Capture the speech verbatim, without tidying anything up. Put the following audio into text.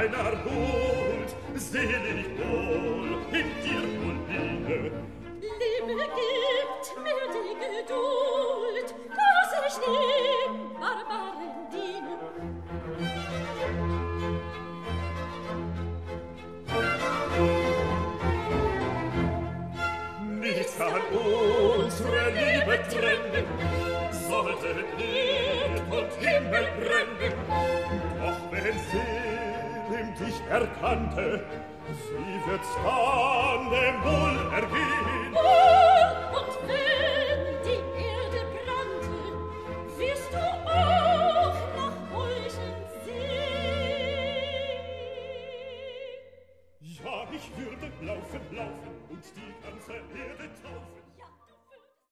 deiner Huld, selig wohl in dir Undine. Liebe gibt mir die Geduld, dass ich dem Barbaren diene. Nichts kann unsere Liebe trennen, sollte Erd und Himmel brennen. Doch wenn Selim dich erkannte, sie wird's dann dem Wohl ergehen. Oh, und wenn die Erde brannte, wirst du auch nach Heuchen sehen. Ja, ich würde laufen, laufen und die ganze Erde